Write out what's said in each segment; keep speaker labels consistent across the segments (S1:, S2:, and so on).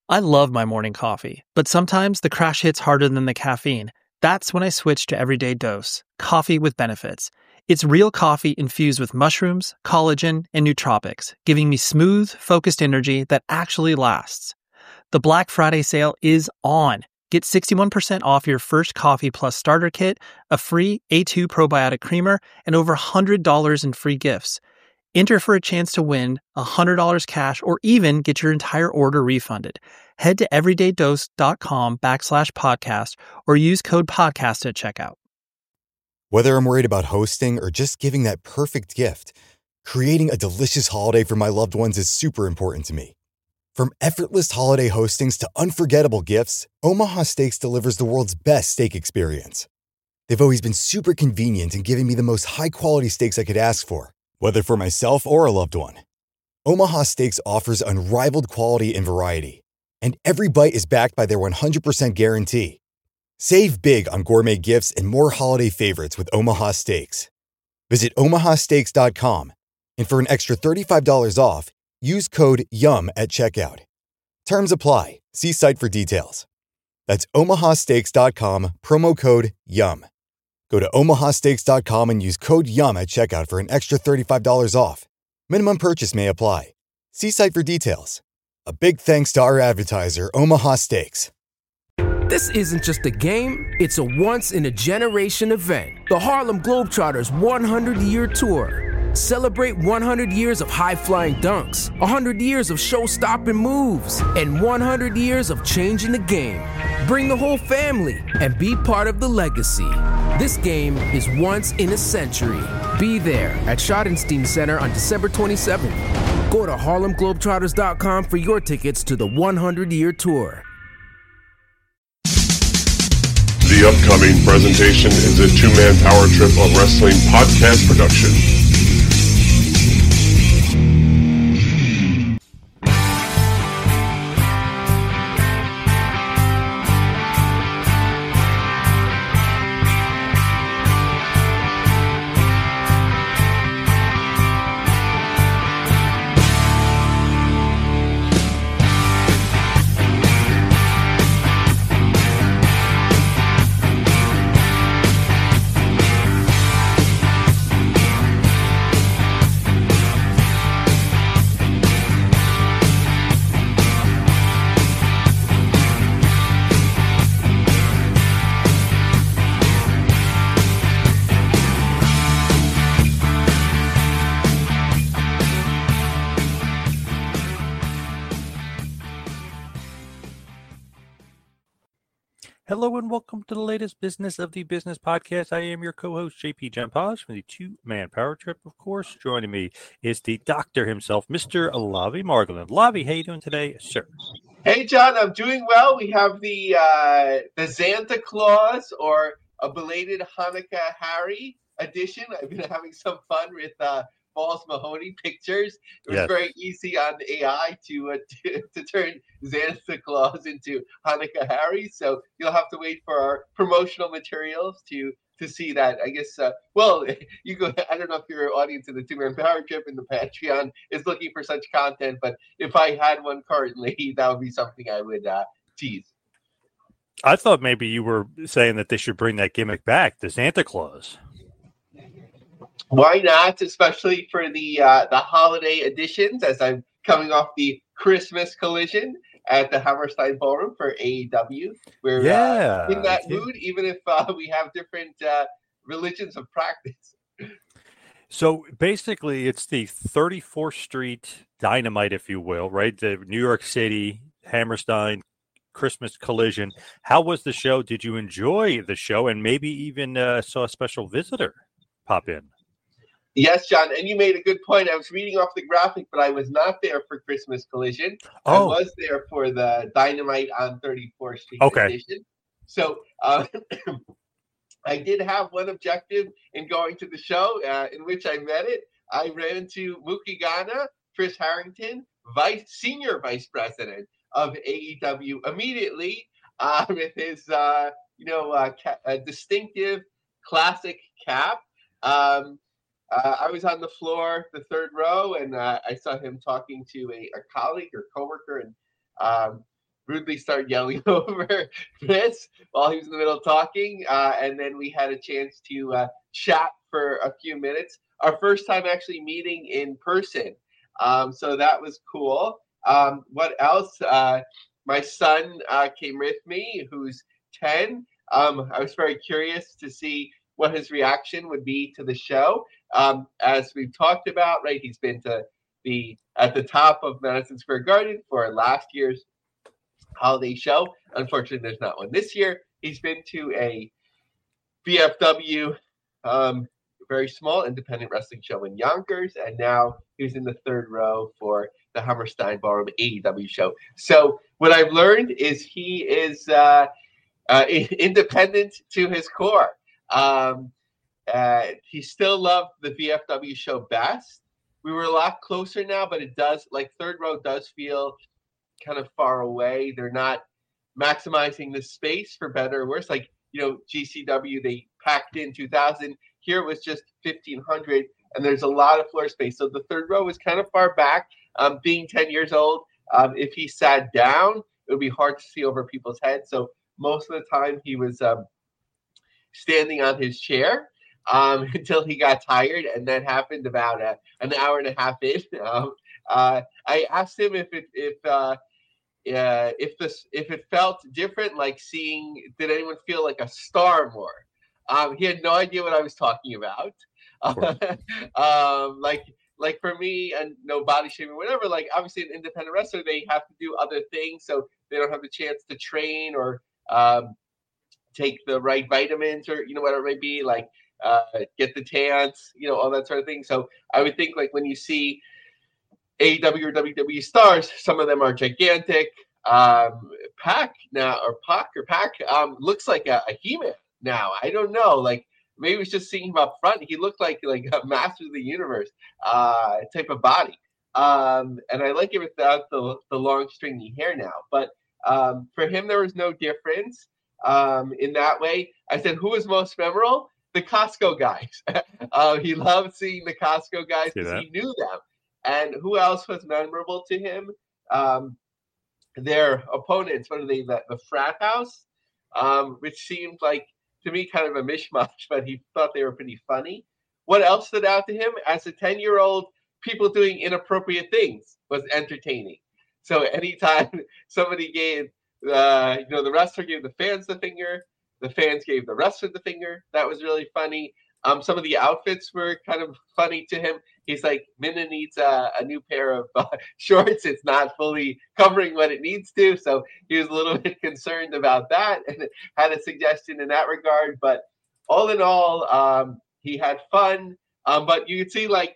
S1: I love my morning coffee, but sometimes the crash hits harder than the caffeine. That's when I switch to Everyday Dose, coffee with benefits. It's real coffee infused with mushrooms, collagen, and nootropics, giving me smooth, focused energy that actually lasts. The Black Friday sale is on. Get 61% off your first Coffee Plus starter kit, a free A2 probiotic creamer, and over $100 in free gifts. Enter for a chance to win $100 cash or even get your entire order refunded. Head to everydaydose.com/podcast or use code podcast at checkout.
S2: Whether I'm worried about hosting or just giving that perfect gift, creating a delicious holiday for my loved ones is super important to me. From effortless holiday hostings to unforgettable gifts, Omaha Steaks delivers the world's best steak experience. They've always been super convenient in giving me the most high-quality steaks I could ask for, whether for myself or a loved one. Omaha Steaks offers unrivaled quality and variety, and every bite is backed by their 100% guarantee. Save big on gourmet gifts and more holiday favorites with Omaha Steaks. Visit omahasteaks.com, and for an extra $35 off, use code YUM at checkout. Terms apply. See site for details. That's omahasteaks.com, promo code YUM. Go to omahasteaks.com and use code YUM at checkout for an extra $35 off. Minimum purchase may apply. See site for details. A big thanks to our advertiser, Omaha Steaks.
S3: This isn't just a game, it's a once-in-a-generation event. The Harlem Globetrotters 100-year tour. Celebrate 100 years of high-flying dunks, 100 years of show-stopping moves, and 100 years of changing the game. Bring the whole family and be part of the legacy. This game is once in a century. Be there at Schottenstein Center on December 27th. Go to harlemglobetrotters.com for your tickets to the 100-year tour.
S4: The upcoming presentation is a two-man power trip of wrestling podcast production.
S5: Hello and welcome to the latest Business of the Business podcast. I am your co-host, JP Jampaj from the Two-Man Power Trip. Of course, joining me is the doctor himself, Mr. Lavi Margolin. Lavi, how you doing today, sir?
S6: Hey, John, I'm doing well. We have the Santa Claus or a belated Hanukkah Harry edition. I've been having some fun with Balls Mahoney pictures. It was very easy on AI to turn Santa Claus into Hanukkah Harry. So you'll have to wait for our promotional materials to see that. I guess, you go. I don't know if your audience in the Two-Man Power Trip and the Patreon is looking for such content, but if I had one currently, that would be something I would tease.
S5: I thought maybe you were saying that they should bring that gimmick back, the Santa Claus.
S6: Why not? Especially for the holiday editions, as I'm coming off the Christmas collision at the Hammerstein Ballroom for AEW. We're in that mood, even if we have different religions of practice.
S5: So basically, it's the 34th Street Dynamite, if you will, right? The New York City Hammerstein Christmas collision. How was the show? Did you enjoy the show and maybe even saw a special visitor pop in?
S6: Yes, John, and you made a good point. I was reading off the graphic, but I was not there for Christmas Collision. I was there for the Dynamite on 34th Street edition. So I did have one objective in going to the show, in which I met it. I ran into Mookie Ghana, Chris Harrington, Senior Vice President of AEW, immediately with his distinctive classic cap. I was on the floor, the third row, and I saw him talking to a colleague or coworker, and rudely started yelling over Chris while he was in the middle of talking. And then we had a chance to chat for a few minutes. Our first time actually meeting in person. So that was cool. What else? My son came with me, who's 10. I was very curious to see what his reaction would be to the show. As we've talked about, right, he's been to at the top of Madison Square Garden for last year's holiday show. Unfortunately, there's not one this year. He's been to a VFW, very small independent wrestling show in Yonkers, and now he's in the third row for the Hammerstein Ballroom AEW show. So what I've learned is he is independent to his core. He still loved the VFW show best. We were a lot closer now, but it does, like, third row does feel kind of far away. They're not maximizing the space, for better or worse. Like, GCW, they packed in 2,000. Here it was just 1,500, and there's a lot of floor space. So the third row was kind of far back. Being 10 years old, if he sat down, it would be hard to see over people's heads. So most of the time he was standing on his chair until he got tired, and that happened about an hour and a half in. I asked him if it felt different, like did anyone feel like a star more? He had no idea what I was talking about. Like for me, and no body shaming, whatever, like obviously an independent wrestler, they have to do other things, so they don't have the chance to train or take the right vitamins or, whatever it may be, like get the tans, all that sort of thing. So I would think, like, when you see AEW or WWE stars, some of them are gigantic. Pac looks like a He-Man now. I don't know, like, maybe it was just seeing him up front. He looked like a Master of the Universe type of body. And I like it without the long stringy hair now. But for him, there was no difference in that way. I said, who was most memorable? The Costco guys. He loved seeing the Costco guys because he knew them. And who else was memorable to him? Their opponents. What are they? The Frat House, which seemed like, to me, kind of a mishmash, but he thought they were pretty funny. What else stood out to him? As a 10-year-old, people doing inappropriate things was entertaining. So anytime somebody gave, the wrestler gave the fans the finger, the fans gave the wrestler the finger. That was really funny. Some of the outfits were kind of funny to him. He's like, Minna needs a new pair of shorts. It's not fully covering what it needs to. So he was a little bit concerned about that and had a suggestion in that regard. But all in all, he had fun. But you could see, like,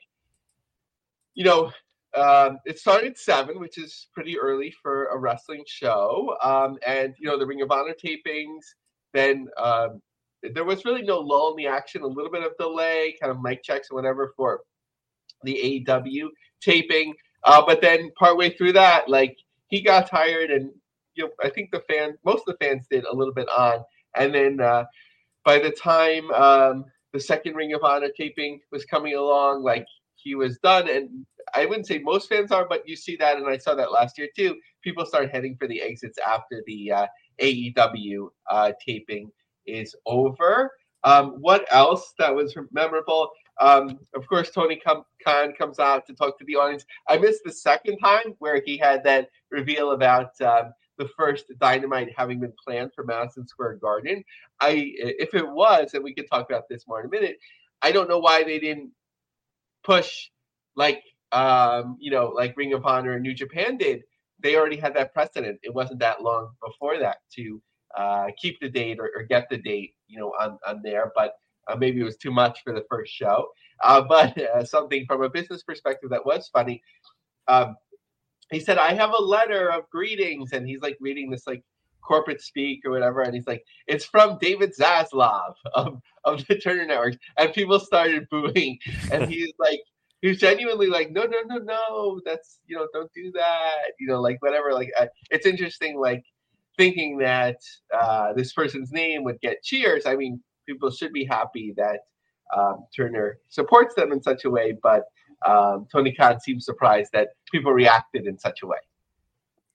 S6: it started at 7, which is pretty early for a wrestling show. And, the Ring of Honor tapings, then there was really no lull in the action, a little bit of delay, kind of mic checks and whatever for the AEW taping. But then partway through that, like, he got tired, and I think most of the fans did a little bit on. And then by the time the second Ring of Honor taping was coming along, like, he was done. And I wouldn't say most fans are, but you see that, and I saw that last year too. People start heading for the exits after the AEW taping is over. What else that was memorable? Of course, Tony Khan comes out to talk to the audience. I missed the second time where he had that reveal about the first Dynamite having been planned for Madison Square Garden. If it was, and we can talk about this more in a minute, I don't know why they didn't push like Ring of Honor and New Japan did. They already had that precedent. It wasn't that long before that to keep the date or get the date, on there. But maybe it was too much for the first show. But something from a business perspective that was funny. He said, I have a letter of greetings. And he's like reading this like corporate speak or whatever. And he's like, it's from David Zaslav of the Turner Network. And people started booing. And he's like, he was genuinely like, no, that's, don't do that. Like whatever. Like, it's interesting, like thinking that this person's name would get cheers. I mean, people should be happy that Turner supports them in such a way. But Tony Khan seems surprised that people reacted in such a way.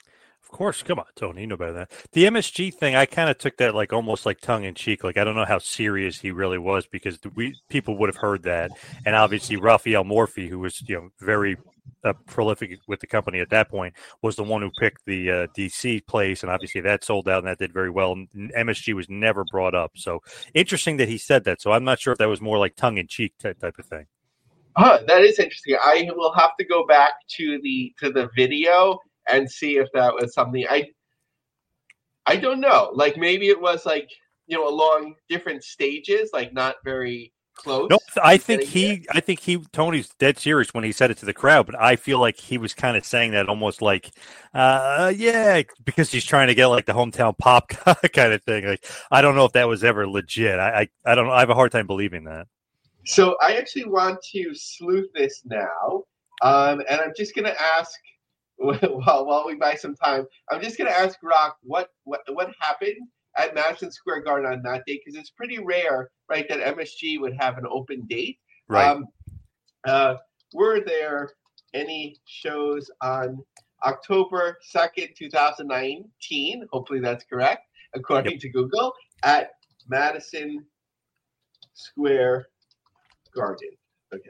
S5: Of course, come on, Tony, you know better than that. The MSG thing, I kind of took that like almost like tongue in cheek. Like I don't know how serious he really was because people would have heard that, and obviously Raphael Morphy, who was very prolific with the company at that point, was the one who picked the DC place, and obviously that sold out and that did very well. And MSG was never brought up, so interesting that he said that. So I'm not sure if that was more like tongue in cheek type of thing.
S6: That is interesting. I will have to go back to the video and see if that was something. I don't know. Like maybe it was like along different stages, like not very close.
S5: No, I think Tony's dead serious when he said it to the crowd, but I feel like he was kind of saying that almost like, yeah, because he's trying to get like the hometown pop kind of thing. Like I don't know if that was ever legit. I don't know. I have a hard time believing that.
S6: So I actually want to sleuth this now, and I'm just going to ask, while we buy some time, I'm just going to ask Rock what happened at Madison Square Garden on that date, because it's pretty rare, right, that MSG would have an open date.
S5: Right.
S6: Were there any shows on October 2nd, 2019? Hopefully that's correct, according to Google, at Madison Square Garden. Okay.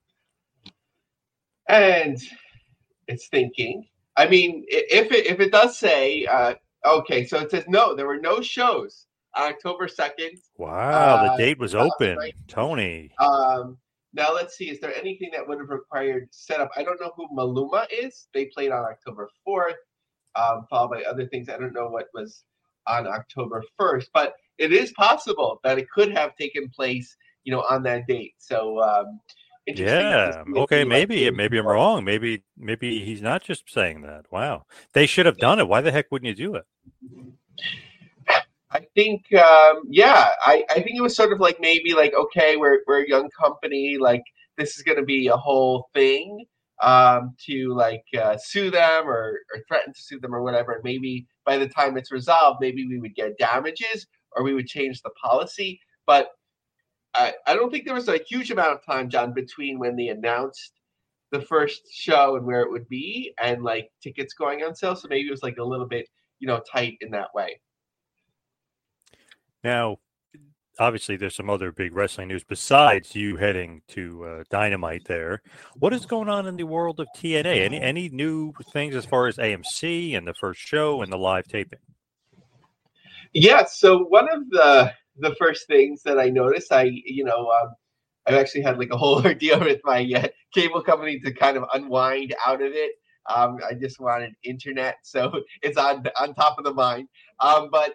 S6: And it's thinking. I mean, if it does say, okay, so it says no, there were no shows on October 2nd.
S5: Wow, the date was open, Tony.
S6: Now let's see, is there anything that would have required setup? I don't know who Maluma is. They played on October 4th, followed by other things. I don't know what was on October 1st, but it is possible that it could have taken place on that date. So
S5: yeah, okay, maybe I'm wrong. Maybe he's not just saying that. Wow, they should have done it. Why the heck wouldn't you do it?
S6: I think I think it was sort of like maybe like, okay, we're a young company, like this is going to be a whole thing to like sue them or threaten to sue them or whatever. And maybe by the time it's resolved, maybe we would get damages or we would change the policy. But I don't think there was a huge amount of time, John, between when they announced the first show and where it would be and like tickets going on sale. So maybe it was like a little bit, tight in that way.
S5: Now, obviously, there's some other big wrestling news besides you heading to Dynamite there. What is going on in the world of TNA? Any new things as far as AMC and the first show and the live taping?
S6: Yeah, so one of the first things that I noticed, I actually had like a whole ordeal with my cable company to kind of unwind out of it. I just wanted internet, so it's on top of the mind. But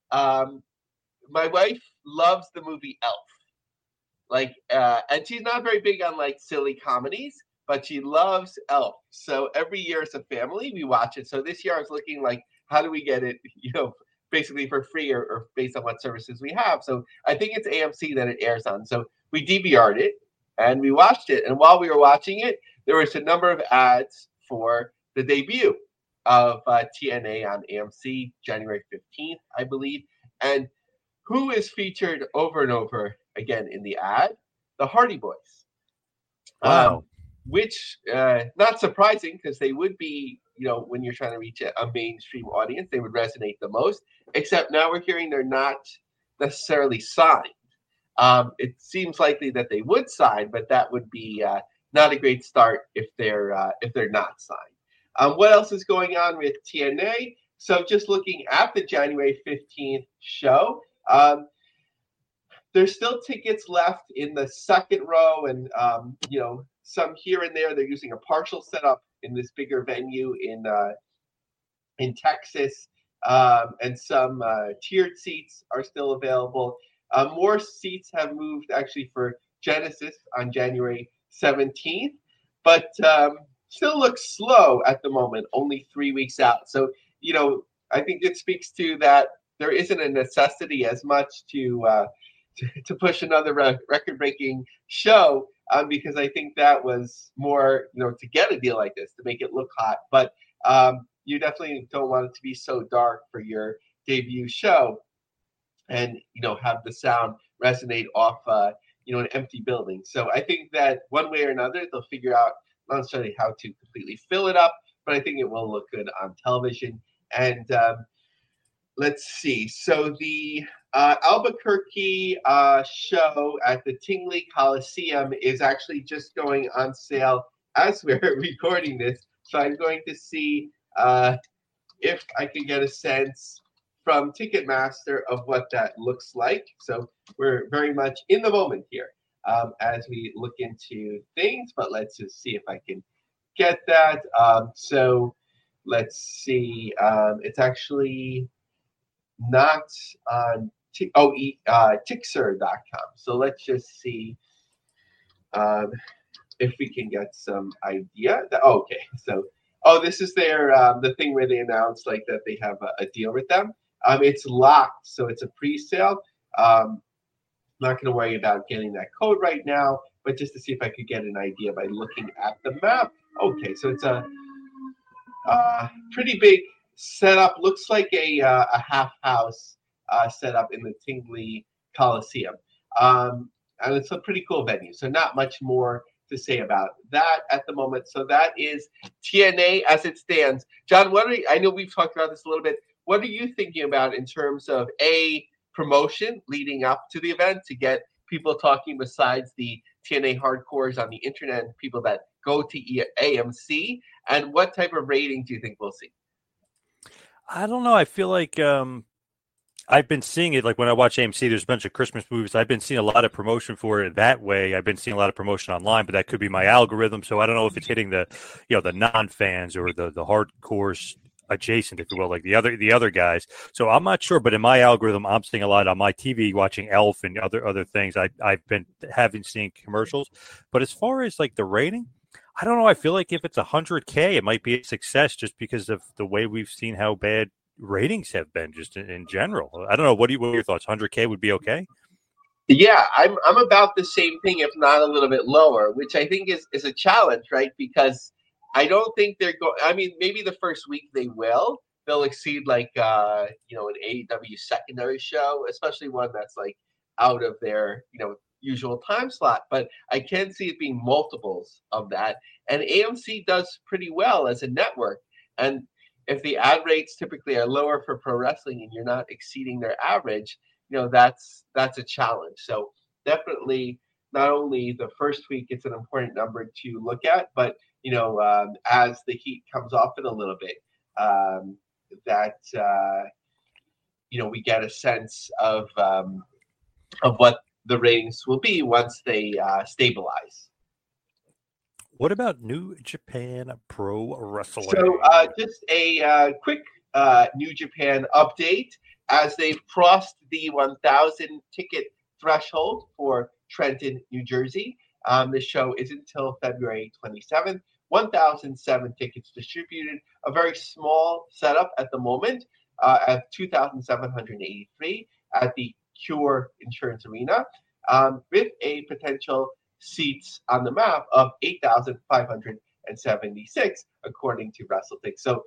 S6: my wife loves the movie Elf, like, and she's not very big on like silly comedies, but she loves Elf. So every year as a family, we watch it. So this year I was looking like, how do we get it, basically for free or based on what services we have. So I think it's AMC that it airs on. So we DVR'd it and we watched it. And while we were watching it, there was a number of ads for the debut of TNA on AMC, January 15th, I believe. And who is featured over and over again in the ad? The Hardy Boys.
S5: Wow.
S6: Which, not surprising, because they would be, when you're trying to reach a mainstream audience, they would resonate the most. Except now we're hearing they're not necessarily signed. It seems likely that they would sign, but that would be not a great start if they're not signed. What else is going on with TNA? So just looking at the January 15th show, there's still tickets left in the second row, and some here and there. They're using a partial setup in this bigger venue in Texas, and some tiered seats are still available. More seats have moved actually for Genesis on January 17th, but still looks slow at the moment, only 3 weeks out. So, I think it speaks to that there isn't a necessity as much to push another record-breaking show, because I think that was more, to get a deal like this, to make it look hot. But you definitely don't want it to be so dark for your debut show and, have the sound resonate off, an empty building. So I think that one way or another, they'll figure out not necessarily how to completely fill it up, but I think it will look good on television. And let's see. So the Albuquerque show at the Tingley Coliseum is actually just going on sale as we're recording this. So I'm going to see if I can get a sense from Ticketmaster of what that looks like. So we're very much in the moment here as we look into things, but let's just see if I can get that. So let's see. It's actually not on Tixer.com. So let's just see if we can get some idea. Okay, so this is their the thing where they announced like that they have a deal with them. It's locked, so it's a pre-sale. Not going to worry about getting that code right now, but just to see if I could get an idea by looking at the map. Okay, so it's a pretty big setup. Looks like a half house setup in the Tingley Coliseum, and it's a pretty cool venue. So not much more to say about that at the moment. So that is TNA as it stands. John, I know we've talked about this a little bit. What are you thinking about in terms of promotion leading up to the event to get people talking besides the TNA hardcores on the internet and people that go to AMC? And what type of rating do you think we'll see?
S5: I don't know. I feel like I've been seeing it, like when I watch AMC, there's a bunch of Christmas movies. I've been seeing a lot of promotion for it that way. I've been seeing a lot of promotion online, but that could be my algorithm. So I don't know if it's hitting the non-fans or the hardcores adjacent, if you will, like the other guys. So I'm not sure, but in my algorithm, I'm seeing a lot on my TV watching Elf and other things. I've been seen commercials, but as far as like the rating, I don't know. I feel like if it's 100K, it might be a success just because of the way we've seen how bad ratings have been just in general. I don't know. What are your thoughts? 100K would be okay?
S6: Yeah, I'm about the same ththing, if not a little bit lower, which I think is a challenge, right? Because I don't think they're going. I mean, maybe the first week they will. They'll exceed like an AEW secondary show, especially one that's like out of their usual time slot. But I can see it being multiples of that. And AMC does pretty well as a network. And if the ad rates typically are lower for pro wrestling and you're not exceeding their average, that's a challenge. So definitely not only the first week, it's an important number to look at, but as the heat comes off it a little bit, we get a sense of what the ratings will be once they stabilize.
S5: What about New Japan Pro Wrestling?
S6: So just a quick New Japan update as they've crossed the 1,000 ticket threshold for Trenton, New Jersey. The show is until February 27th. 1,007 tickets distributed, a very small setup at the moment at 2,783 at the Cure Insurance Arena, with a potential seats on the map of 8,576 according to WrestleTix. So,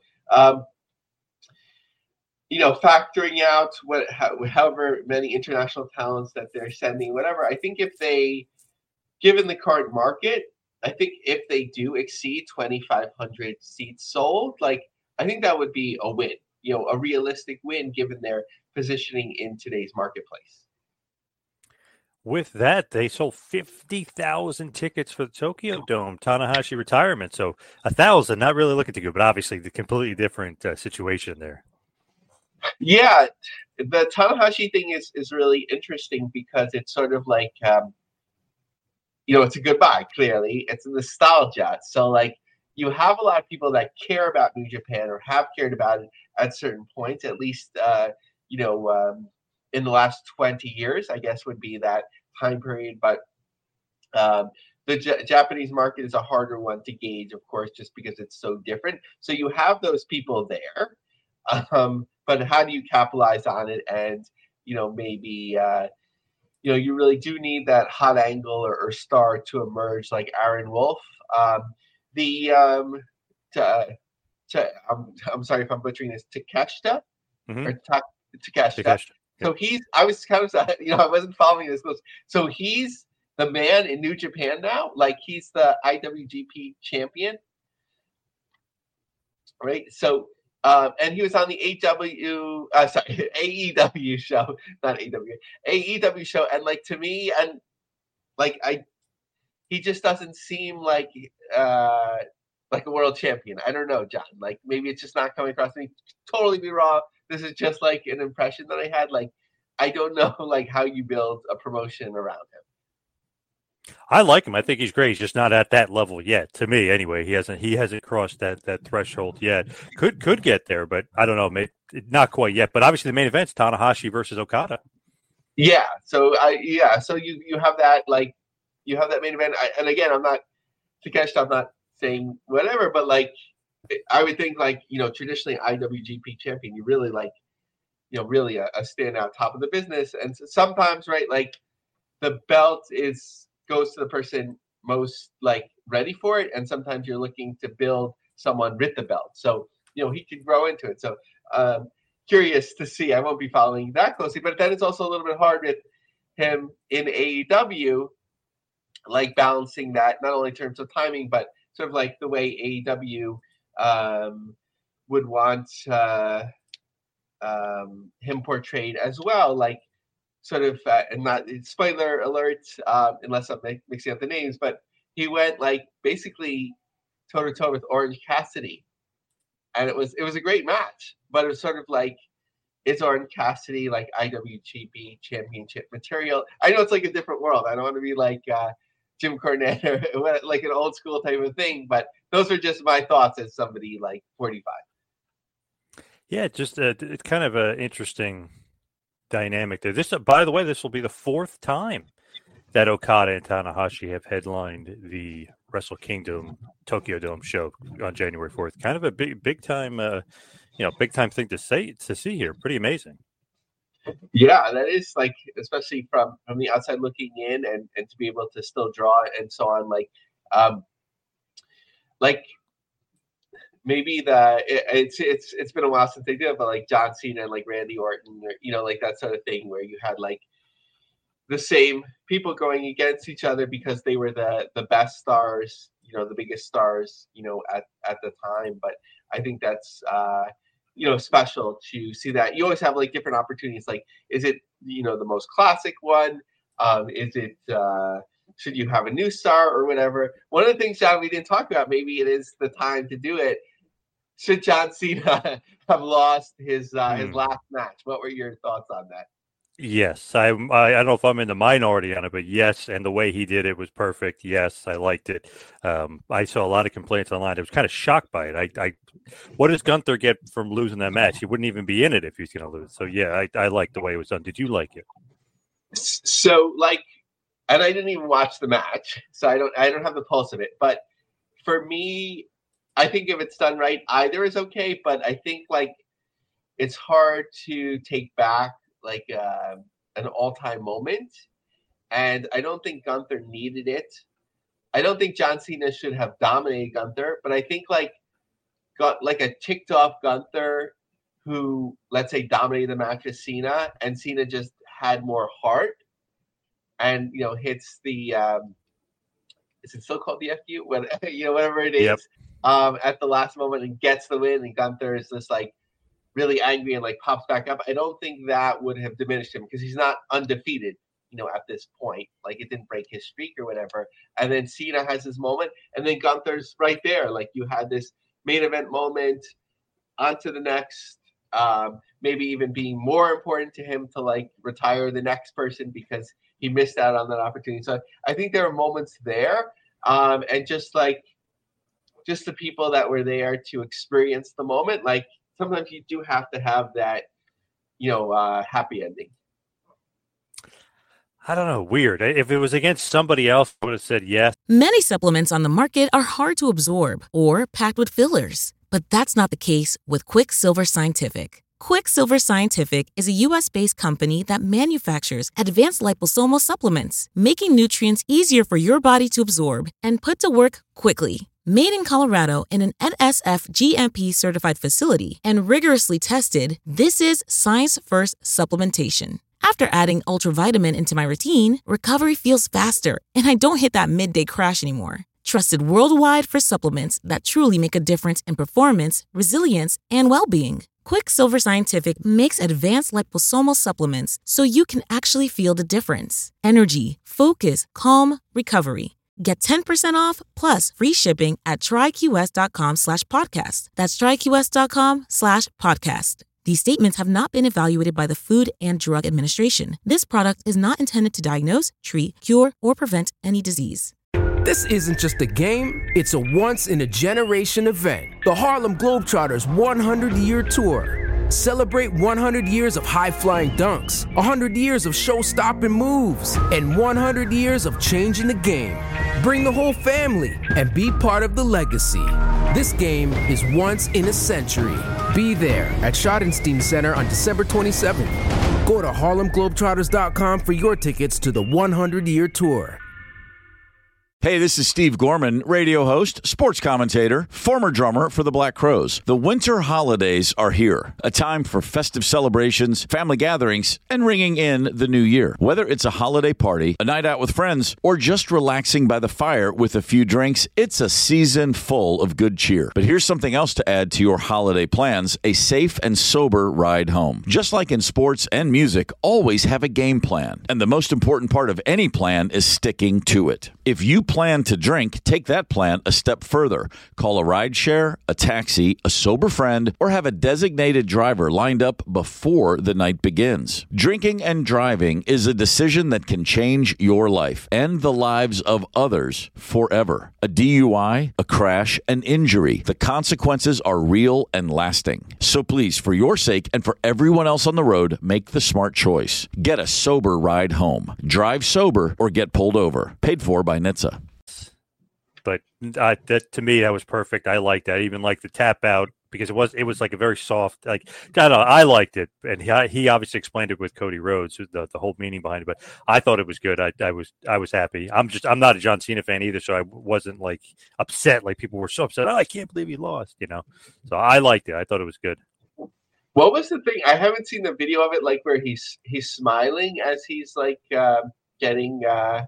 S6: factoring out however many international talents that they're sending, whatever, I think given the current market, I think if they do exceed 2,500 seats sold, I think that would be a win, a realistic win given their positioning in today's marketplace.
S5: With that, they sold 50,000 tickets for the Tokyo Dome, Tanahashi retirement. So 1,000, not really looking too good, but obviously the completely different situation there.
S6: Yeah, the Tanahashi thing is really interesting because it's sort of like, it's a goodbye, clearly. It's a nostalgia. So, you have a lot of people that care about New Japan or have cared about it at certain points, at least, in the last 20 years, I guess would be that time period. But the Japanese market is a harder one to gauge, of course, just because it's so different. So you have those people there. But how do you capitalize on it? And, maybe... you really do need that hot angle or star to emerge, like Aaron Wolf. I'm sorry if I'm butchering this, Takeshita or Takeshita. So I was kind of, I wasn't following this close. So he's the man in New Japan now, he's the IWGP champion, right? So And he was on the AEW show, not AEW show. And like, to me, and like, he just doesn't seem like a world champion. I don't know, John. Like, maybe it's just not coming across to me. Totally be wrong. This is just like an impression that I had. Like, I don't know, like, how you build a promotion around him.
S5: I like him. I think he's great. He's just not at that level yet. To me, anyway, he hasn't crossed that threshold yet. Could get there, but I don't know. Maybe not quite yet. But obviously, the main event's Tanahashi versus Okada.
S6: Yeah. So So you have that, like, you have that main event. And again, I'm not saying whatever, but like, I would think, like, traditionally IWGP champion, you really like, really a standout top of the business. And sometimes, right, like, the belt goes to the person most like ready for it, and sometimes you're looking to build someone with the belt. So he could grow into it. So curious to see. I won't be following that closely, but then it's also a little bit hard with him in AEW, like balancing that not only in terms of timing, but sort of like the way AEW would want him portrayed as well, like. Sort of, and not spoiler alert, unless I'm mixing up the names, but he went like basically toe to toe with Orange Cassidy, and it was a great match. But it was sort of like, is Orange Cassidy like IWGP championship material? I know it's like a different world. I don't want to be like Jim Cornette or like an old school type of thing, but those are just my thoughts as somebody like 45.
S5: Yeah, just it's kind of an interesting dynamic there. This, by the way, this will be the fourth time that Okada and Tanahashi have headlined the Wrestle Kingdom Tokyo Dome show on January 4th. Kind of a big time thing to see here. Pretty amazing.
S6: Yeah, that is, like, especially from the outside looking in, and to be able to still draw and so on. Like maybe it's been a while since they did it, but like John Cena and like Randy Orton, or like that sort of thing, where you had like the same people going against each other because they were the best stars, the biggest stars, at the time. But I think that's special to see that. You always have like different opportunities. Like, is it the most classic one? Is it should you have a new star or whatever? One of the things, John, we didn't talk about, maybe it is the time to do it. Should John Cena have lost his last match? What were your thoughts on that?
S5: Yes, I don't know if I'm in the minority on it, but yes, and the way he did it was perfect. Yes, I liked it. I saw a lot of complaints online. I was kind of shocked by it. What does Gunther get from losing that match? He wouldn't even be in it if he's going to lose. So yeah, I liked the way it was done. Did you like it?
S6: So like, and I didn't even watch the match, so I don't have the pulse of it. But for me, I think if it's done right, either is okay. But I think like it's hard to take back like an all-time moment, and I don't think Gunther needed it. I don't think John Cena should have dominated Gunther, but I think like a ticked off Gunther who, let's say, dominated the match with Cena, and Cena just had more heart and hits the is it still called the FU? Whatever it is.
S5: Yep.
S6: At the last moment and gets the win, and Gunther is just like really angry and like pops back up. I don't think that would have diminished him because he's not undefeated, at this point. Like, it didn't break his streak or whatever. And then Cena has his moment, and then Gunther's right there. Like, you had this main event moment, on to the next, maybe even being more important to him to like retire the next person because he missed out on that opportunity. So I think there are moments there, and just the people that were there to experience the moment. Like, sometimes you do have to have that, happy ending.
S5: I don't know. Weird. If it was against somebody else, I would have said yes.
S7: Many supplements on the market are hard to absorb or packed with fillers, but that's not the case with Quicksilver Scientific. Quicksilver Scientific is a U.S.-based company that manufactures advanced liposomal supplements, making nutrients easier for your body to absorb and put to work quickly. Made in Colorado in an NSF GMP certified facility and rigorously tested, this is science-first supplementation. After adding ultravitamin into my routine, recovery feels faster and I don't hit that midday crash anymore. Trusted worldwide for supplements that truly make a difference in performance, resilience, and well-being. Quicksilver Scientific makes advanced liposomal supplements so you can actually feel the difference. Energy, focus, calm, recovery. Get 10% off plus free shipping at tryqs.com/podcast. That's tryqs.com/podcast. These statements have not been evaluated by the Food and Drug Administration. This product is not intended to diagnose, treat, cure, or prevent any disease.
S3: This isn't just a game, it's a once-in-a-generation event. The Harlem Globetrotters 100-year tour. Celebrate 100 years of high-flying dunks, 100 years of show-stopping moves, and 100 years of changing the game. Bring the whole family and be part of the legacy. This game is once in a century. Be there at Schottenstein Center on December 27th. Go to HarlemGlobetrotters.com for your tickets to the 100-year tour.
S8: Hey, this is Steve Gorman, radio host, sports commentator, former drummer for the Black Crowes. The winter holidays are here, a time for festive celebrations, family gatherings, and ringing in the new year. Whether it's a holiday party, a night out with friends, or just relaxing by the fire with a few drinks, it's a season full of good cheer. But here's something else to add to your holiday plans, a safe and sober ride home. Just like in sports and music, always have a game plan. And the most important part of any plan is sticking to it. If you plan to drink, take that plan a step further. Call a rideshare, a taxi, a sober friend, or have a designated driver lined up before the night begins. Drinking and driving is a decision that can change your life and the lives of others forever. A DUI, a crash, an injury. The consequences are real and lasting. So please, for your sake and for everyone else on the road, make the smart choice. Get a sober ride home. Drive sober or get pulled over. Paid for by NHTSA.
S5: But that, to me, that was perfect. I liked that. I even liked the tap out because it was like a very soft, like, I don't know, I liked it. And he obviously explained it with Cody Rhodes, the whole meaning behind it. But I thought it was good. I was happy. I'm not a John Cena fan either, so I wasn't like upset. Like people were so upset. Oh, I can't believe he lost. So I liked it. I thought it was good.
S6: What was the thing? I haven't seen the video of it, like where he's smiling as he's like getting.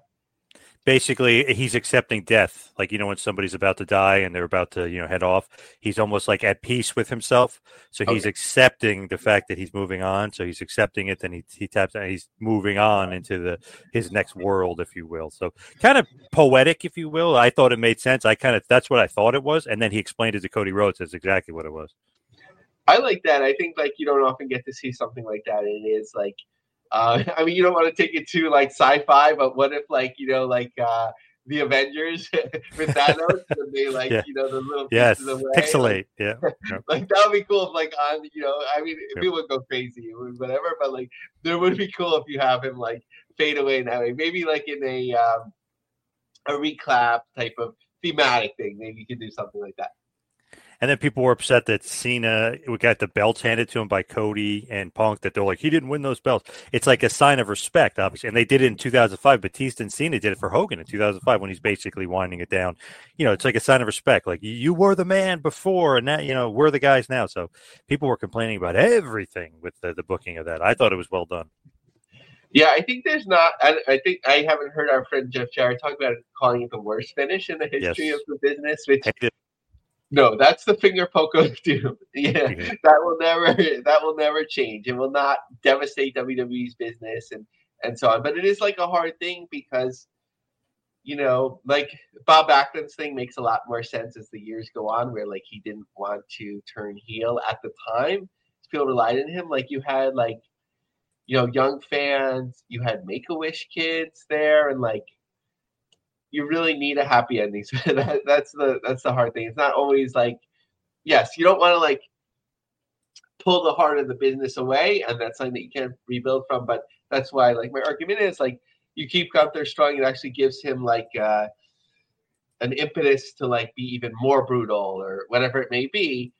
S5: Basically, he's accepting death. Like, when somebody's about to die and they're about to, head off, he's almost like at peace with himself. So he's accepting the fact that he's moving on. So he's accepting it. Then he taps and he's moving on into his next world, if you will. So kind of poetic, if you will. I thought it made sense. That's what I thought it was. And then he explained it to Cody Rhodes. That's exactly what it was.
S6: I like that. I think like you don't often get to see something like that. It is like, I mean, you don't want to take it to like sci-fi, but what if like, the Avengers with Thanos and they like, the little pieces away.
S5: Pixelate.
S6: Like that would be cool if like on, I mean, people would go crazy, whatever, but like there would be cool if you have him like fade away in that way. Maybe like in a reclap type of thematic thing. Maybe you could do something like that.
S5: And then people were upset that Cena got the belts handed to him by Cody and Punk, that they're like, he didn't win those belts. It's like a sign of respect, obviously. And they did it in 2005. Batista and Cena did it for Hogan in 2005 when he's basically winding it down. It's like a sign of respect. Like, you were the man before, and now, we're the guys now. So people were complaining about everything with the booking of that. I thought it was well done.
S6: Yeah, I think there's not. I think I haven't heard our friend Jeff Jarrett talk about calling it the worst finish in the history of the business, which. No, that's the finger poke of doom. Yeah, that will never change. It will not devastate WWE's business and so on. But it is like a hard thing because, like Bob Backlund's thing makes a lot more sense as the years go on, where like he didn't want to turn heel at the time. People relied on him. Like you had like, young fans, you had Make-A-Wish kids there, and like. You really need a happy ending. So that's the hard thing. It's not always like, yes, you don't want to like pull the heart of the business away, and that's something that you can't rebuild from. But that's why, like, my argument is like you keep Gunther strong. It actually gives him like an impetus to like be even more brutal or whatever it may be,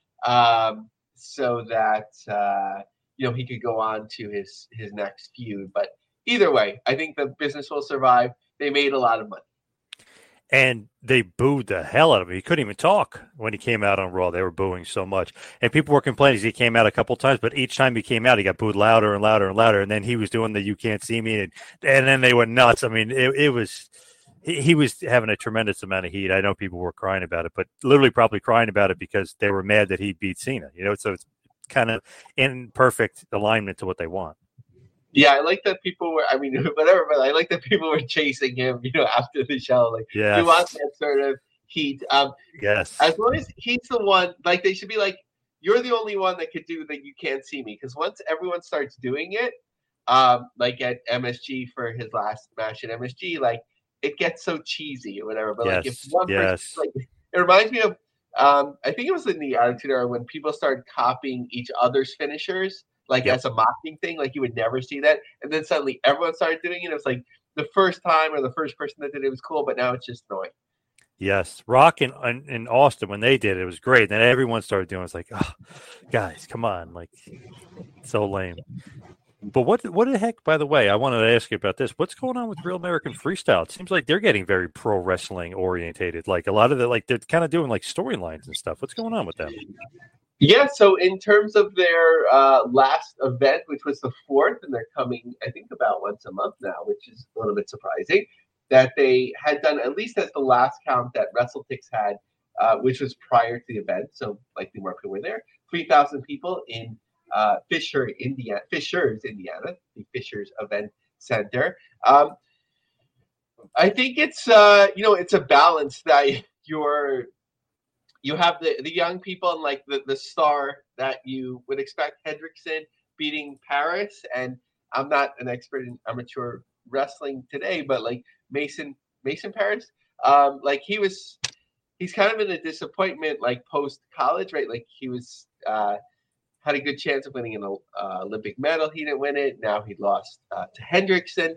S6: so that he could go on to his next feud. But either way, I think the business will survive. They made a lot of money.
S5: And they booed the hell out of him. He couldn't even talk when he came out on Raw. They were booing so much. And people were complaining. He came out a couple times, but each time he came out, he got booed louder and louder and louder. And then he was doing the "you can't see me," and then they went nuts. I mean, it was he was having a tremendous amount of heat. I know people were crying about it, but literally probably crying about it because they were mad that he beat Cena. So it's kind of in perfect alignment to what they want.
S6: Yeah, I like that people were. I mean, whatever, but I like that people were chasing him. After the show, like you want that sort of heat.
S5: Yes.
S6: As long as he's the one, like they should be like, you're the only one that could do that. You can't see me, because once everyone starts doing it, like at MSG for his last match at MSG, like it gets so cheesy or whatever. But like if one person, like it reminds me of, I think it was in the Attitude Era when people started copying each other's finishers. Like as a mocking thing, like you would never see that. And then suddenly everyone started doing it. It was like the first time or the first person that did it was cool, but now it's just annoying.
S5: Yes. Rock and Austin, when they did it, it was great. Then everyone started doing it. It's like, oh, guys, come on. Like, so lame. But what the heck, by the way, I wanted to ask you about this. What's going on with Real American Freestyle? It seems like they're getting very pro wrestling orientated. Like a lot of it, like they're kind of doing like storylines and stuff. What's going on with them?
S6: Yeah, so in terms of their last event, which was the 4th, and they're coming, I think, about once a month now, which is a little bit surprising, that they had done, at least as the last count that WrestleTix had, which was prior to the event, so likely more people were there, 3,000 people in Fishers, Indiana, the Fishers Event Center. I think it's, it's a balance that you have the young people and like the star that you would expect. Hendrickson beating Paris, and I'm not an expert in amateur wrestling today, but like Mason Paris, like he's kind of in a disappointment like post college, right? Like he was had a good chance of winning an Olympic medal. He didn't win it. Now he lost to Hendrickson.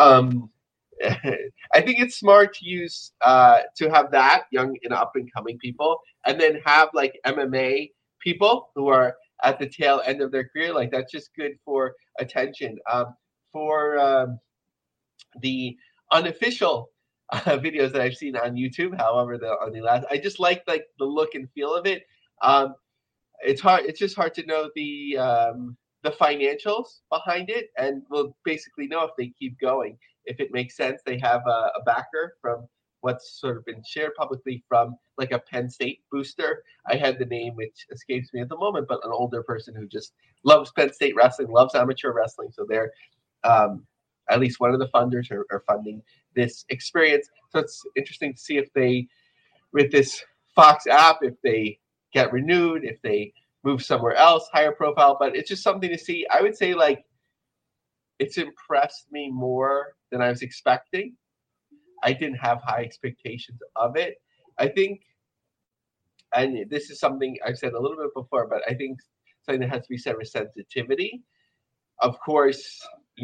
S6: I think it's smart to use to have that young and up and coming people, and then have like MMA people who are at the tail end of their career. Like that's just good for attention. For the unofficial videos that I've seen on YouTube, however, I just like the look and feel of it. It's hard. It's just hard to know the financials behind it, and we'll basically know if they keep going. If it makes sense, they have a backer from what's sort of been shared publicly from like a Penn State booster. I had the name, which escapes me at the moment, but an older person who just loves Penn State wrestling, loves amateur wrestling. So they're at least one of the funders are funding this experience. So it's interesting to see if they, with this Fox app, if they get renewed, if they move somewhere else, higher profile. But it's just something to see. I would say like it's impressed me more than I was expecting. I didn't have high expectations of it. I think, and this is something I've said a little bit before, but I think something that has to be said with sensitivity. Of course,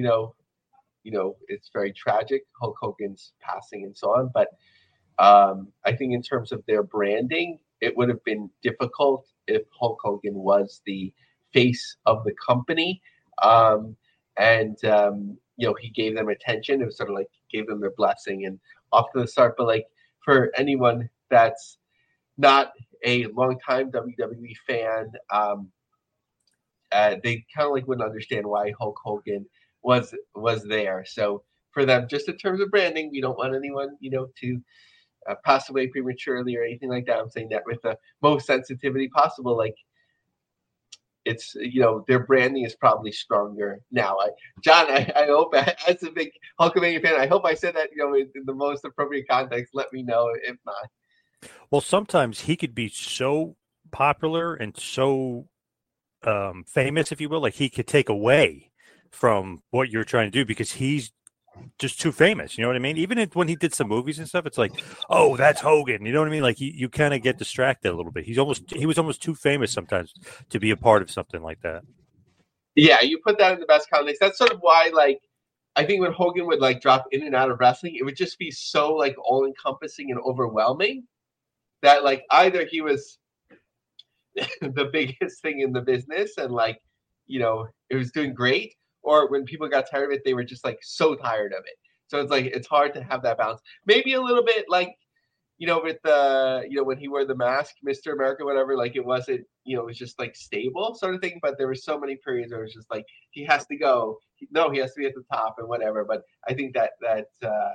S6: it's very tragic, Hulk Hogan's passing and so on. But I think in terms of their branding, it would have been difficult if Hulk Hogan was the face of the company. He gave them attention. It was sort of like gave them their blessing and off to the start. But like for anyone that's not a longtime WWE fan, they kind of like wouldn't understand why Hulk Hogan was there. So for them, just in terms of branding, we don't want anyone, to pass away prematurely or anything like that. I'm saying that with the most sensitivity possible. Like it's, their branding is probably stronger now. John, I hope, as a big Hulkamania fan, I hope I said that, in the most appropriate context. Let me know if not.
S5: Well, sometimes he could be so popular and so famous, if you will, like he could take away from what you're trying to do because he's just too famous. You know what I mean? Even when he did some movies and stuff, it's like, oh, that's Hogan. You know what I mean? Like you kind of get distracted a little bit. He was almost too famous sometimes to be a part of something like that.
S6: Yeah, you put that in the best context. That's sort of why, like, I think when Hogan would like drop in and out of wrestling, it would just be so like all encompassing and overwhelming that like either he was the biggest thing in the business and like, it was doing great, or when people got tired of it, they were just like so tired of it. So it's like it's hard to have that balance. Maybe a little bit like, with the, when he wore the mask, Mr. America, whatever, like it wasn't, it was just like stable sort of thing. But there were so many periods where it was just like he has to go. No, he has to be at the top and whatever. But I think that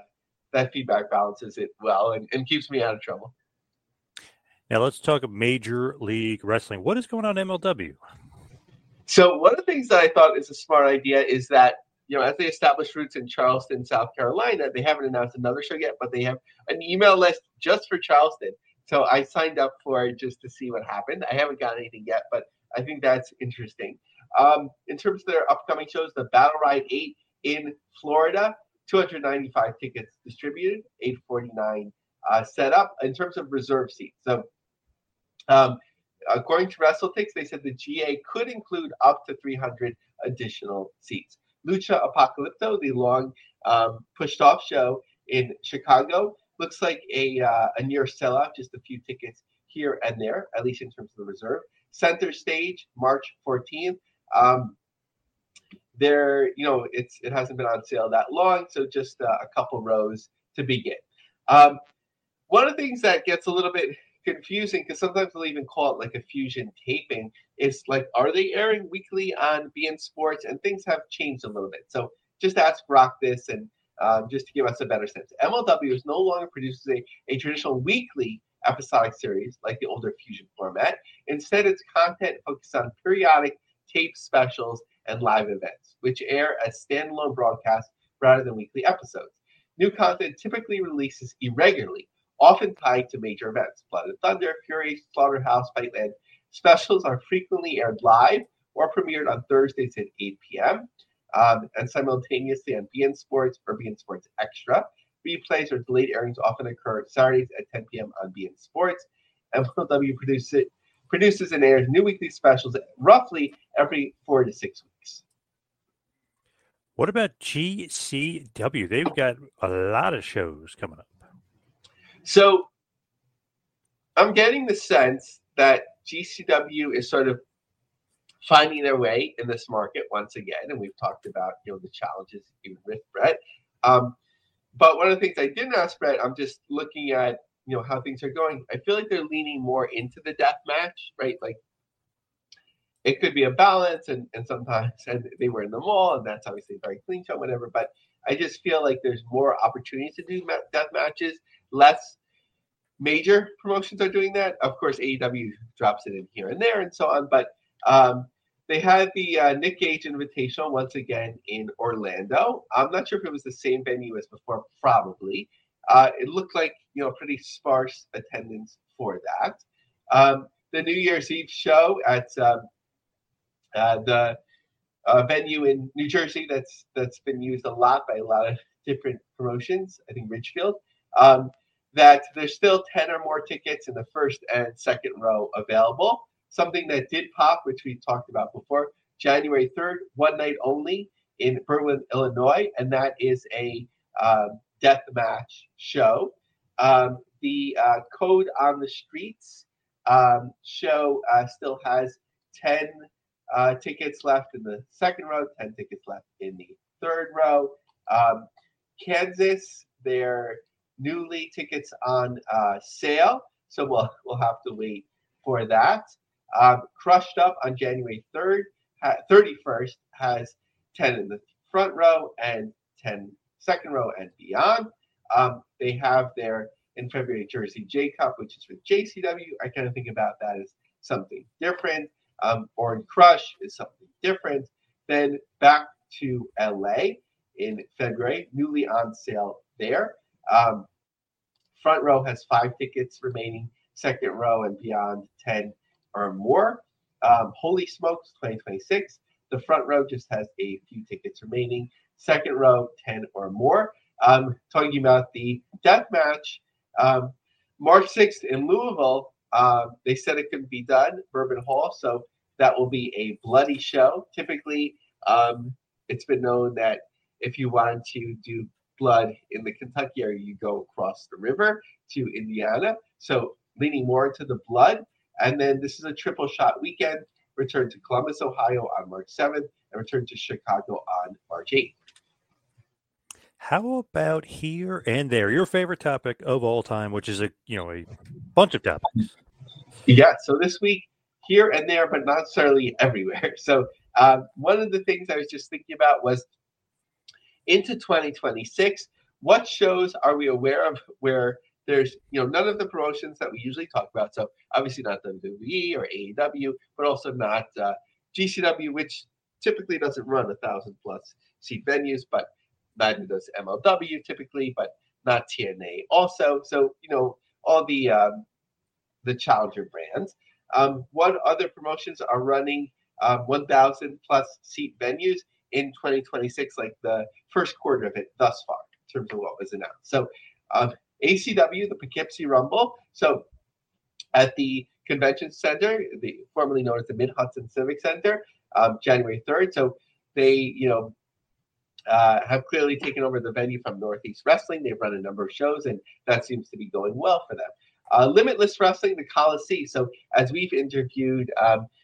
S6: that feedback balances it well and keeps me out of trouble.
S5: Now let's talk Major League Wrestling. What is going on in MLW?
S6: So one of the things that I thought is a smart idea is that, as they established roots in Charleston, South Carolina, they haven't announced another show yet, but they have an email list just for Charleston. So I signed up for it just to see what happened. I haven't got anything yet, but I think that's interesting. In terms of their upcoming shows, the Battle Ride 8 in Florida, 295 tickets distributed, 849 set up. In terms of reserve seats, so according to WrestleTix, they said the GA could include up to 300 additional seats. Lucha Apocalypto, the long pushed off show in Chicago, looks like a near sellout, just a few tickets here and there, at least in terms of the reserve. Center Stage, March 14th. It hasn't been on sale that long, so just a couple rows to begin. One of the things that gets a little bit confusing, because sometimes they'll even call it like a fusion taping, is like, are they airing weekly on beIN Sports? And things have changed a little bit. So just ask Brock this, and just to give us a better sense. MLW is no longer produces a traditional weekly episodic series like the older fusion format. Instead, its content focuses on periodic tape specials and live events, which air as standalone broadcasts rather than weekly episodes. New content typically releases irregularly, often tied to major events. Blood and Thunder, Fury, Slaughterhouse, Fightland. Specials are frequently aired live or premiered on Thursdays at 8 p.m. And simultaneously on beIN Sports or beIN Sports Extra. Replays or delayed airings often occur Saturdays at 10 p.m. on beIN Sports. MLW produces and airs new weekly specials roughly every 4 to 6 weeks.
S5: What about GCW? They've got a lot of shows coming up.
S6: So I'm getting the sense that GCW is sort of finding their way in this market once again, and we've talked about the challenges even with Brett. But one of the things I didn't ask Brett, I'm just looking at how things are going. I feel like they're leaning more into the death match, right? Like it could be a balance, and sometimes they were in the mall, and that's obviously a very clean show, whatever. But I just feel like there's more opportunities to do death matches. Less major promotions are doing that. Of course, AEW drops it in here and there and so on. But they had the Nick Gage Invitational once again in Orlando. I'm not sure if it was the same venue as before. Probably. It looked like pretty sparse attendance for that. The New Year's Eve show at the venue in New Jersey that's been used a lot by a lot of different promotions. I think Ridgefield. That there's still 10 or more tickets in the first and second row available. Something that did pop, which we talked about before, January 3rd, one night only in Berwyn, Illinois, and that is a death match show. The Code on the Streets show still has 10 tickets left in the second row, 10 tickets left in the third row. Kansas, their newly tickets on sale, so we'll have to wait for that. Crushed Up on January 31st has 10 in the front row and 10 second row and beyond. They have their in February Jersey J Cup, which is with JCW. I kind of think about that as something different. Orange Crush is something different. Then back to LA in February, newly on sale there. Front row has 5 tickets remaining. Second row and beyond 10 or more. Holy Smokes 2026. The front row just has a few tickets remaining. Second row 10 or more. Talking about the death match, March 6th in Louisville. They said it couldn't be done, Bourbon Hall, so that will be a bloody show. Typically, it's been known that if you wanted to do blood in the Kentucky area, you go across the river to Indiana. So leaning more into the blood. And then this is a triple shot weekend. Return to Columbus, Ohio on March 7th and return to Chicago on March 8th.
S5: How about here and there? Your favorite topic of all time, which is a bunch of topics.
S6: Yeah, so this week, here and there, but not necessarily everywhere. So one of the things I was just thinking about was into 2026, what shows are we aware of where there's none of the promotions that we usually talk about? So obviously not WWE or AEW, but also not GCW, which typically doesn't run 1,000+ seat venues, but neither does MLW typically, but not TNA also. So all the challenger brands. What other promotions are running 1,000+ seat venues in 2026, like the first quarter of it thus far, in terms of what was announced? So ACW, the Poughkeepsie Rumble. So at the Convention Center, formerly known as the Mid-Hudson Civic Center, January 3rd. So they, have clearly taken over the venue from Northeast Wrestling. They've run a number of shows, and that seems to be going well for them. Limitless Wrestling, the Coliseum. So as we've interviewed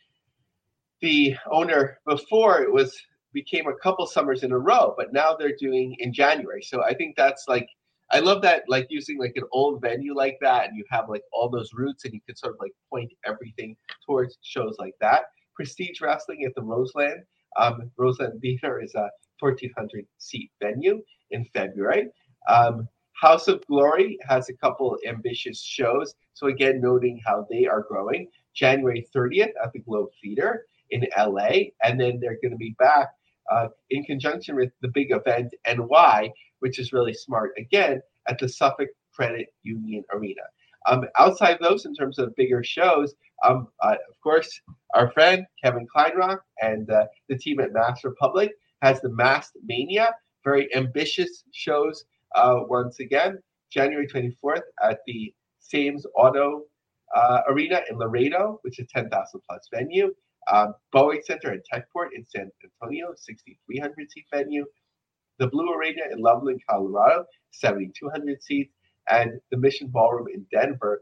S6: the owner before, it became a couple summers in a row, but now they're doing in January. So I think that's like, I love that, like using like an old venue like that, and you have like all those roots, and you can sort of like point everything towards shows like that. Prestige Wrestling at the Roseland. Roseland Theater is a 1,400 seat venue in February. House of Glory has a couple ambitious shows. So again, noting how they are growing. January 30th at the Globe Theater in LA. And then they're going to be back in conjunction with the big event NY, which is really smart, again, at the Suffolk Credit Union Arena. Outside those, in terms of bigger shows, of course, our friend Kevin Kleinrock and the team at Mass Republic has the Masked Mania, very ambitious shows once again. January 24th at the Sames Auto Arena in Laredo, which is 10,000+ venue. Boeing Center and Techport in San Antonio, 6,300 seat venue. The Blue Arena in Loveland, Colorado, 7,200 seats. And the Mission Ballroom in Denver,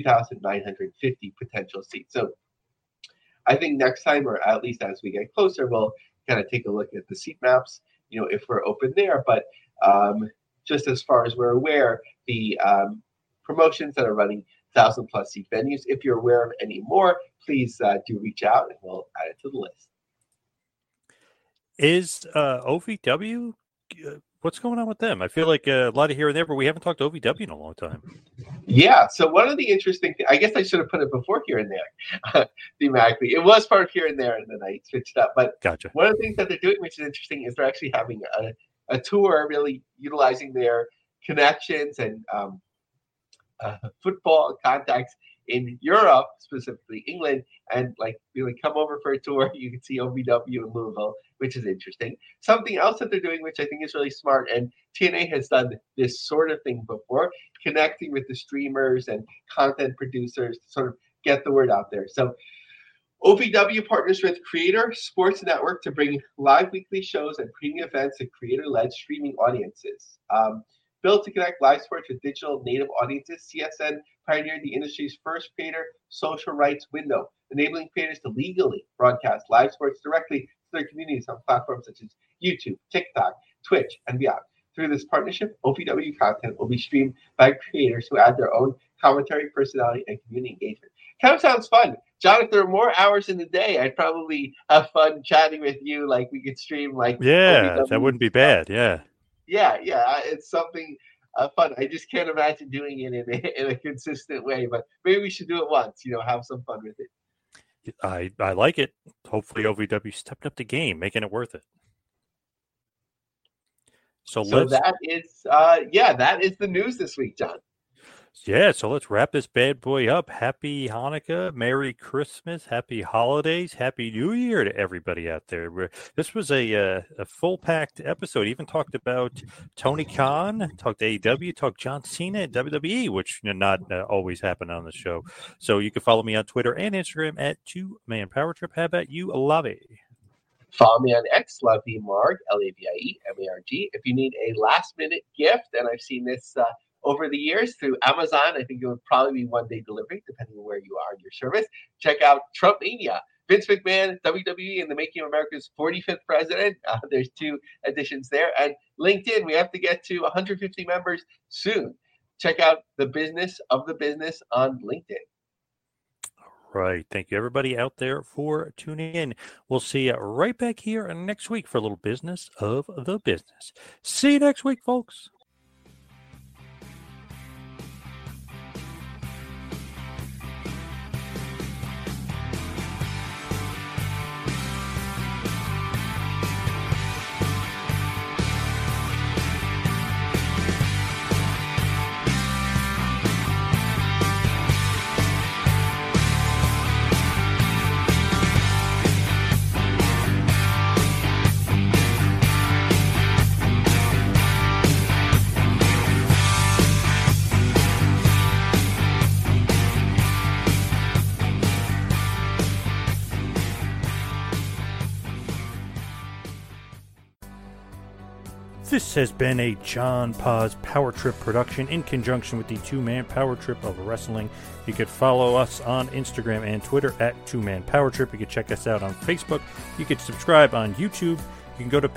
S6: 3,950 potential seats. So I think next time, or at least as we get closer, we'll kind of take a look at the seat maps, if we're open there. But just as far as we're aware, the promotions that are running 1,000+ seat venues, if you're aware of any more, please do reach out and we'll add it to the list.
S5: Is OVW, what's going on with them? I feel like a lot of here and there, but we haven't talked to OVW in a long time.
S6: Yeah, so one of the interesting things, I guess I should have put it before Here and There, thematically. It was part of Here and There, and then I switched up. But
S5: Gotcha.
S6: One of the things that they're doing, which is interesting, is they're actually having a tour, really utilizing their connections and football contacts in Europe, specifically England, and like really come over for a tour. You can see OVW in Louisville, which is interesting. Something else that they're doing, which I think is really smart, and TNA has done this sort of thing before, connecting with the streamers and content producers to sort of get the word out there. So OVW partners with Creator Sports Network to bring live weekly shows and premium events to creator-led streaming audiences. Built to connect live sports with digital native audiences, CSN pioneered the industry's first creator social rights window, enabling creators to legally broadcast live sports directly to their communities on platforms such as YouTube, TikTok, Twitch, and beyond. Through this partnership, OVW content will be streamed by creators who add their own commentary, personality, and community engagement. Kind of sounds fun. John, if there were more hours in the day, I'd probably have fun chatting with you. Like we could stream like
S5: OVW that wouldn't be bad. Yeah.
S6: Yeah, it's something fun. I just can't imagine doing it in a consistent way, but maybe we should do it once, have some fun with it.
S5: I like it. Hopefully OVW stepped up the game, making it worth it. So
S6: that is the news this week, John.
S5: Yeah, so let's wrap this bad boy up. Happy Hanukkah, Merry Christmas, Happy Holidays, Happy New Year to everybody out there. This was a full-packed episode. Even talked about Tony Khan, talked AEW, talked John Cena and WWE, which not always happen on the show. So you can follow me on Twitter and Instagram at 2ManPowerTrip. How about you, Lavi?
S6: Follow me on X, LaviMarg, LaVieMarg. If you need a last-minute gift, and I've seen this over the years through Amazon, I think it would probably be one-day delivery, depending on where you are in your service. Check out Trump Mania. Vince McMahon, WWE, and the making of America's 45th president. There's 2 editions there. And LinkedIn, we have to get to 150 members soon. Check out the business of the business on LinkedIn.
S5: Right. Thank you, everybody out there, for tuning in. We'll see you right back here next week for a little business of the business. See you next week, folks. This has been a John Paz Power Trip production in conjunction with the Two Man Power Trip of Wrestling. You could follow us on Instagram and Twitter at Two Man Power Trip. You could check us out on Facebook. You could subscribe on YouTube. You can go to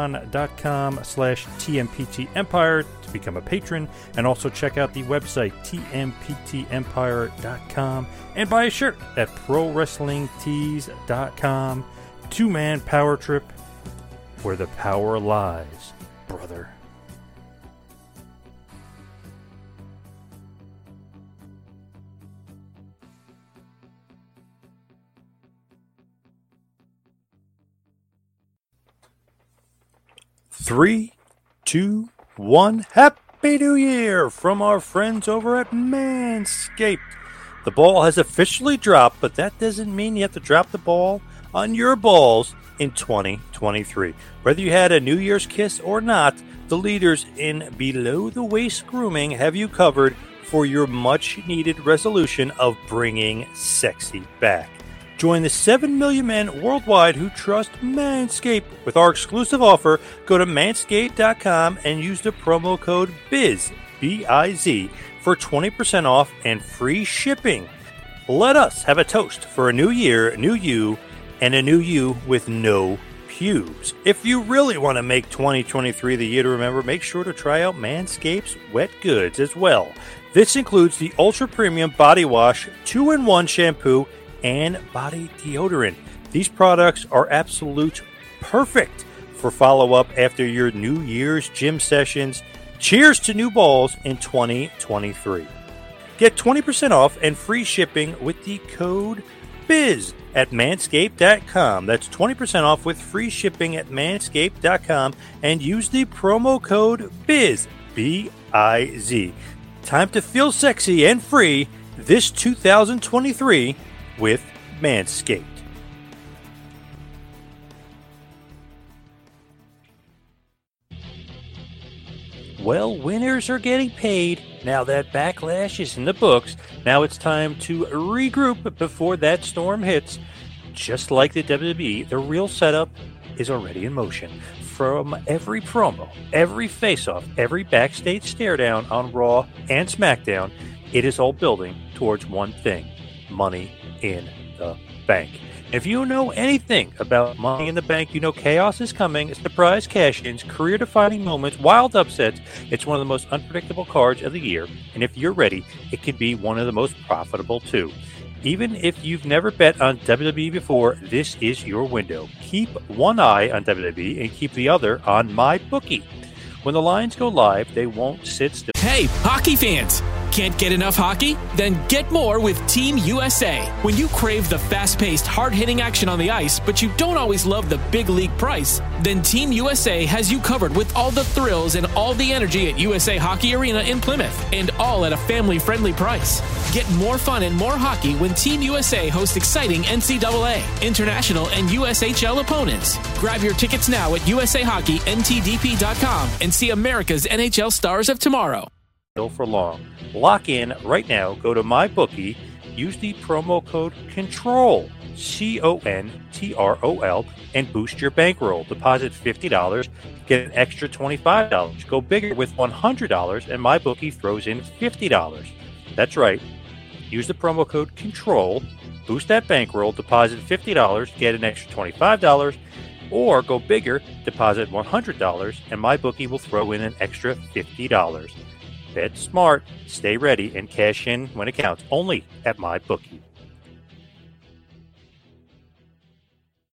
S5: patreon.com/TMPTEmpire to become a patron, and also check out the website tmptempire.com and buy a shirt at prowrestlingtees.com. Two Man Power Trip, where the power lies, brother. Three, 2, 1. Happy New Year from our friends over at Manscaped. The ball has officially dropped, but that doesn't mean you have to drop the ball on your balls in 2023. Whether you had a New Year's kiss or not, the leaders in below-the-waist grooming have you covered for your much-needed resolution of bringing sexy back. Join the 7 million men worldwide who trust Manscaped. With our exclusive offer, go to manscaped.com and use the promo code BIZ, B-I-Z, for 20% off and free shipping. Let us have a toast for a new year, new you, and a new you with no pubes. If you really want to make 2023 the year to remember, make sure to try out Manscaped's wet goods as well. This includes the Ultra Premium Body Wash, 2-in-1 shampoo, and body deodorant. These products are absolute perfect for follow-up after your New Year's gym sessions. Cheers to new balls in 2023. Get 20% off and free shipping with the code BIZ at manscaped.com. That's 20% off with free shipping at manscaped.com and use the promo code BIZ, B-I-Z. Time to feel sexy and free this 2023 with Manscaped. Well, winners are getting paid. Now that Backlash is in the books, now it's time to regroup before that storm hits. Just like the WWE, the real setup is already in motion. From every promo, every face-off, every backstage stare-down on Raw and SmackDown, it is all building towards one thing: Money in the Bank. If you know anything about Money in the Bank, you know chaos is coming, surprise cash-ins, career-defining moments, wild upsets. It's one of the most unpredictable cards of the year, and if you're ready, it can be one of the most profitable too. Even if you've never bet on WWE before, this is your window. Keep one eye on WWE and keep the other on MyBookie. When the lines go live, they won't sit still.
S9: Hey, hockey fans! Can't get enough hockey? Then get more with Team USA. When you crave the fast-paced, hard-hitting action on the ice, but you don't always love the big league price, then Team USA has you covered with all the thrills and all the energy at USA Hockey Arena in Plymouth, and all at a family-friendly price. Get more fun and more hockey when Team USA hosts exciting NCAA, international, and USHL opponents. Grab your tickets now at USAHockeyNTDP.com and see America's NHL stars of tomorrow.
S5: For long. Lock in right now. Go to MyBookie. Use the promo code CONTROL, CONTROL, and boost your bankroll. Deposit $50, get an extra $25. Go bigger with $100, and MyBookie throws in $50. That's right. Use the promo code CONTROL, boost that bankroll, deposit $50, get an extra $25, or go bigger, deposit $100, and MyBookie will throw in an extra $50. Bet smart, stay ready, and cash in when it counts. Only at MyBookie.